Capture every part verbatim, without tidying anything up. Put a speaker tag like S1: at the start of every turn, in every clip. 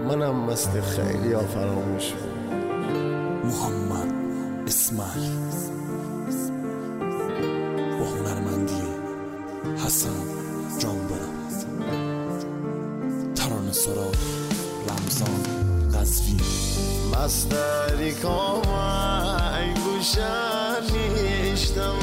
S1: منم مثل خیلی ها فراموش.
S2: محمد اسماعیل با هنرمندی حسن جانبرم، ترانه سرا رمضان قزوین.
S1: مستری کامای گوشن نیشتم،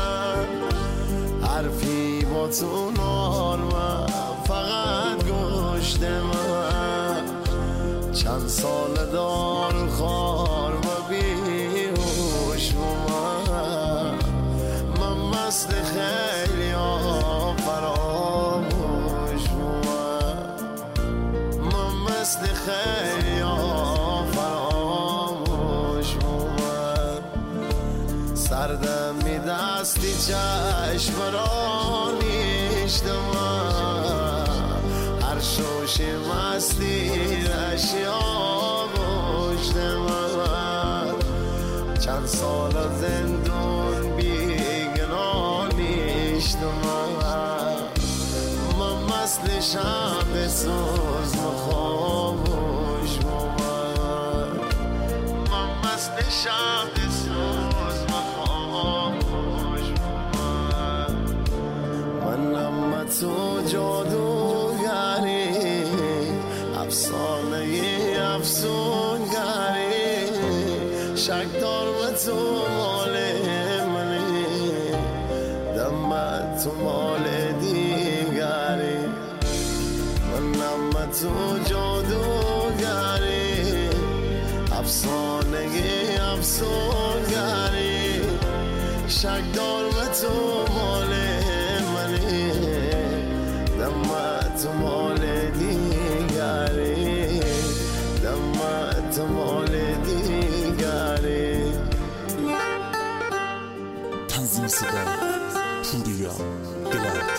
S1: حرفی با تو نارم فقط گوشت من. چند سال دار خار و بیهوش من، من مثل خیلی ها فراموش من، من مثل خیلی ها فراموش من. سردم می دستی چشم را نیشت من، هر شوش مستی اشیا گشت من. چند سال زندون بیگناه نیشت من، من مثل شمع سوز خاموش من، من مثل شمع سوز خاموش من. منم تو جادوگری، افسانه افسونگری، شک دار به تو مال منی، دم تو مال دیگری. منم تو جادوگری، افسانه افسونگری، شک دار به تو مال منی، دم تو مال دیگری، دم تو مال دیگری.
S2: تنظیم صدا پوریا دلالت،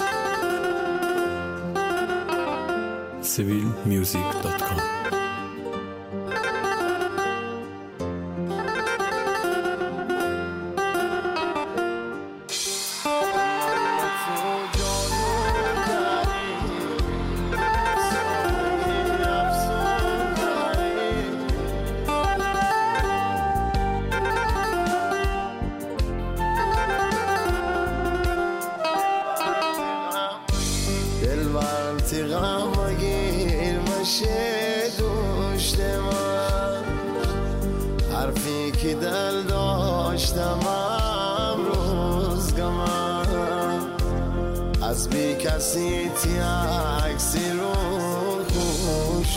S2: سیویل میوزیک دات کام.
S1: غم گیر مشه گوشت من، حرفی که دل داشتم امروز گمم. از بی کسی تی عکسی رو خوش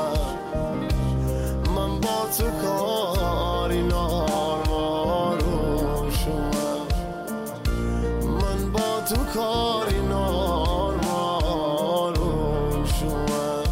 S1: من، با تو کاری نارمارو شما، من با تو کاری نارمارو شما.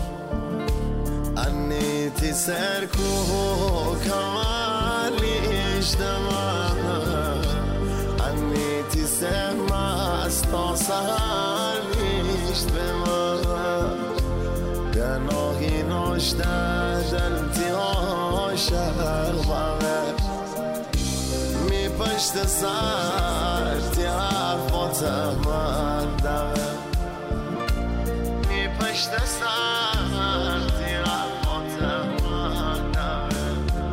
S1: انیتی سر کوه کمالیش دمم، انیتی سر مستا سهر نیشت به من. گناهی ناشته دلتی عاشق بغیر، می پشت سر تی حرفات من دغه، می پشت سر تی حرفات من دغه.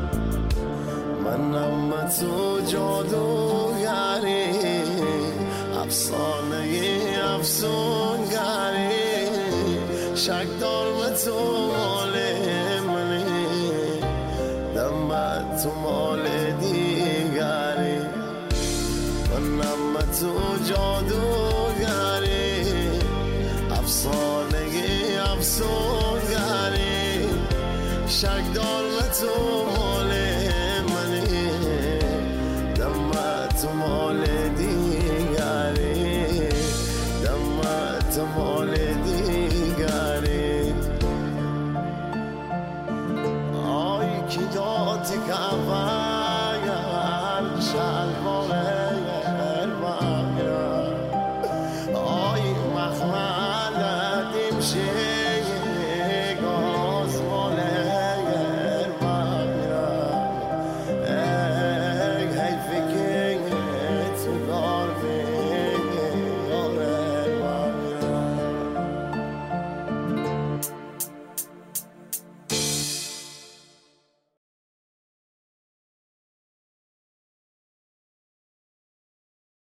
S1: منم تو جادوگری، افسانه افسونگری، شک دار به تو مال منی، دم تو مال دیگری. منم تو جادوگری، افسانه افسونگری، شک دار به تو